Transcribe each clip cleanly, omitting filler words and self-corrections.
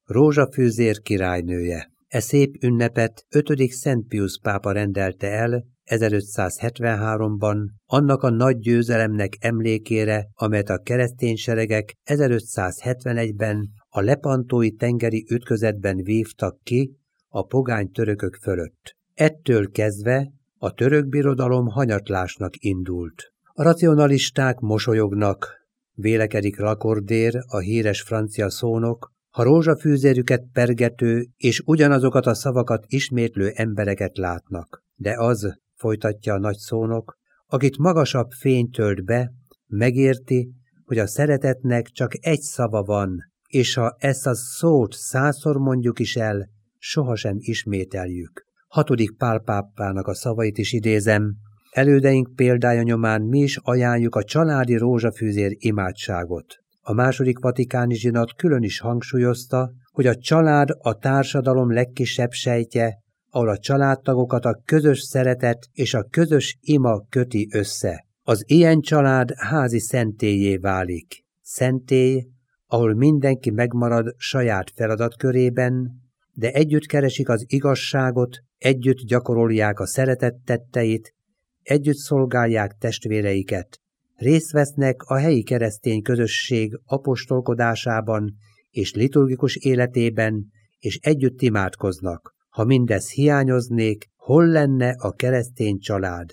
Rózsafűzér királynője. E szép ünnepet 5. Szent Piusz pápa rendelte el 1573-ban, annak a nagy győzelemnek emlékére, amelyet a keresztény seregek 1571-ben a lepantói tengeri ütközetben vívtak ki a pogány törökök fölött. Ettől kezdve a török birodalom hanyatlásnak indult. A racionalisták mosolyognak, vélekedik Lacordaire, a híres francia szónok, ha rózsafűzérüket pergető és ugyanazokat a szavakat ismétlő embereket látnak. De az, folytatja a nagy szónok, akit magasabb fény tölt be, megérti, hogy a szeretetnek csak egy szava van, és ha ezt a szót 100-szor mondjuk is el, sohasem ismételjük. 6. Pál pápának a szavait is idézem, elődeink példája nyomán mi is ajánljuk a családi rózsafűzér imádságot. A második vatikáni zsinat külön is hangsúlyozta, hogy a család a társadalom legkisebb sejtje, ahol a családtagokat a közös szeretet és a közös ima köti össze. Az ilyen család házi szentélyé válik. Szentély, ahol mindenki megmarad saját feladatkörében, de együtt keresik az igazságot, együtt gyakorolják a szeretet tetteit, együtt szolgálják testvéreiket, részt vesznek a helyi keresztény közösség apostolkodásában és liturgikus életében, és együtt imádkoznak. Ha mindez hiányoznék, hol lenne a keresztény család?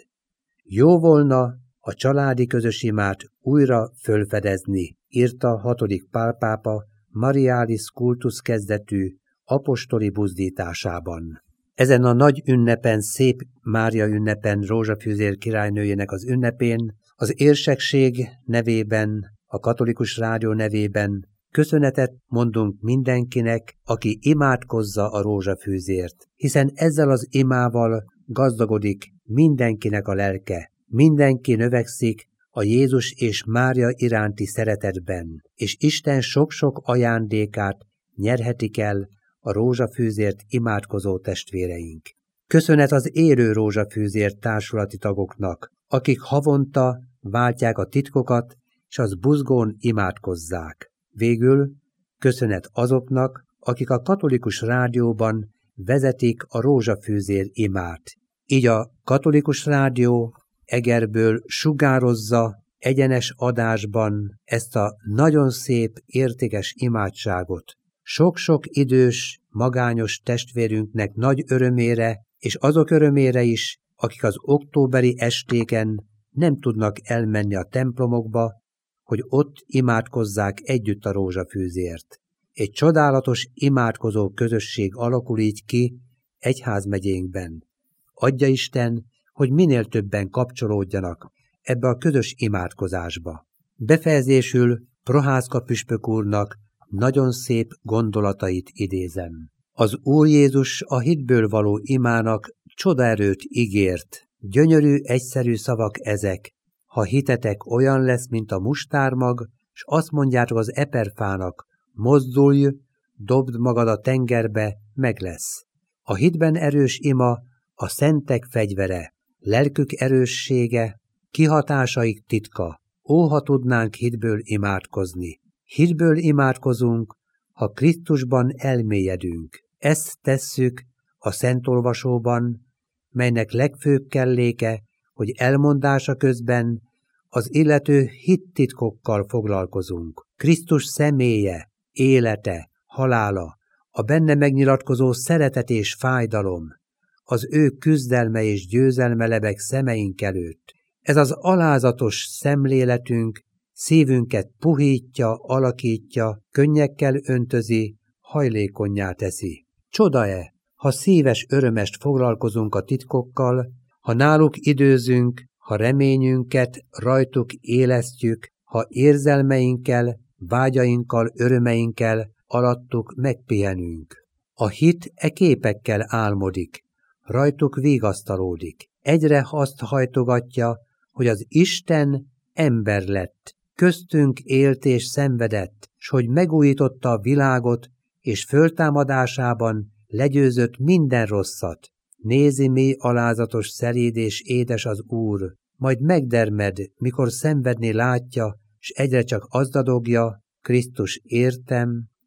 Jó volna a családi közös imát újra fölfedezni, írta 6. Pál pápa Marialis Cultus kezdetű apostoli buzdításában. Ezen a nagy ünnepen, Szép Mária ünnepen, Rózsafűzér királynőjének az ünnepén, az érsekség nevében, a Katolikus Rádió nevében köszönetet mondunk mindenkinek, aki imádkozza a rózsafűzért, hiszen ezzel az imával gazdagodik mindenkinek a lelke, mindenki növekszik a Jézus és Mária iránti szeretetben, és Isten sok-sok ajándékát nyerhetik el a rózsafűzért imádkozó testvéreink. Köszönet az élő rózsafűzért társulati tagoknak, akik havonta váltják a titkokat, és az buzgón imádkozzák. Végül köszönet azoknak, akik a Katolikus Rádióban vezetik a rózsafűzér imát. Így a Katolikus Rádió Egerből sugározza egyenes adásban ezt a nagyon szép, értékes imádságot. Sok-sok idős, magányos testvérünknek nagy örömére, és azok örömére is, akik az októberi estéken nem tudnak elmenni a templomokba, hogy ott imádkozzák együtt a rózsafűzért. Egy csodálatos imádkozó közösség alakul így ki egyházmegyénkben. Adja Isten, hogy minél többen kapcsolódjanak ebbe a közös imádkozásba. Befejezésül Prohászka püspök úrnak nagyon szép gondolatait idézem. Az Úr Jézus a hitből való imának csodaerőt ígért. Gyönyörű, egyszerű szavak ezek. Ha hitetek olyan lesz, mint a mustármag, s azt mondjátok az eperfának, mozdulj, dobd magad a tengerbe, meg lesz. A hitben erős ima a szentek fegyvere, lelkük erőssége, kihatásaik titka. Ó, ha tudnánk hitből imádkozni. Hitből imádkozunk, ha Krisztusban elmélyedünk. Ezt tesszük a Szentolvasóban, melynek legfőbb kelléke, hogy elmondása közben az illető hittitkokkal foglalkozunk. Krisztus személye, élete, halála, a benne megnyilatkozó szeretet és fájdalom, az ő küzdelme és győzelme lebeg szemeink előtt. Ez az alázatos szemléletünk szívünket puhítja, alakítja, könnyekkel öntözi, hajlékonnyá teszi. Csoda-e, ha szíves örömest foglalkozunk a titkokkal, ha náluk időzünk, ha reményünket rajtuk élesztjük, ha érzelmeinkkel, vágyainkkal, örömeinkkel alattuk megpihenünk. A hit e képekkel álmodik, rajtuk vigasztalódik. Egyre azt hajtogatja, hogy az Isten ember lett, köztünk élt és szenvedett, s hogy megújította a világot, és föltámadásában legyőzött minden rosszat. Nézi, mi alázatos, szelíd és édes az Úr, majd megdermed, mikor szenvedni látja, s egyre csak azt dadogja, Krisztus értem,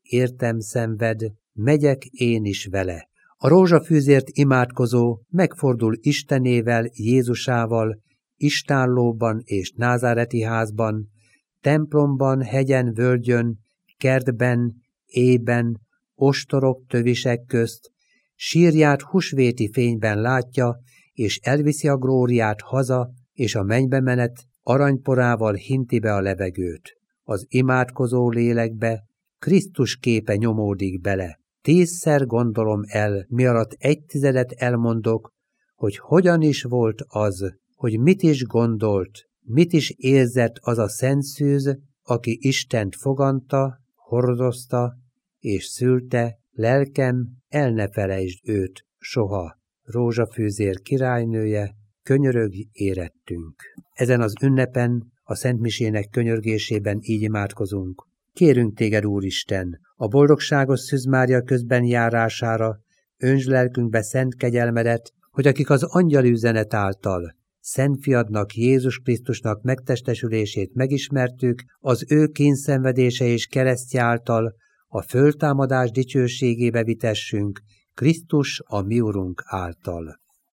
értem szenved, megyek én is vele. A rózsafűzért imádkozó megfordul Istenével, Jézusával, istállóban és názáreti házban, templomban, hegyen, völgyön, kertben, éjben, ostorok, tövisek közt, sírját húsvéti fényben látja, és elviszi a glóriát haza, és a mennybe menet aranyporával hinti be a levegőt. Az imádkozó lélekbe Krisztus képe nyomódik bele. 10-szer gondolom el, mi alatt 1/10 elmondok, hogy hogyan is volt az, hogy mit is gondolt, mit is érzett az a szent szűz, aki Istent foganta, hordozta és szülte, lelkem, el ne felejtsd őt soha. Rózsafűzér királynője, könyörögj érettünk. Ezen az ünnepen, a szentmisének könyörgésében így imádkozunk. Kérünk téged, Úristen, a boldogságos Szűz Mária közben járására, öntsd lelkünkbe szent kegyelmedet, hogy akik az angyali üzenet által Szent Fiadnak, Jézus Krisztusnak megtestesülését megismertük, az ő kényszenvedése és keresztje által a föltámadás dicsőségébe vitessünk, Krisztus a mi Urunk által.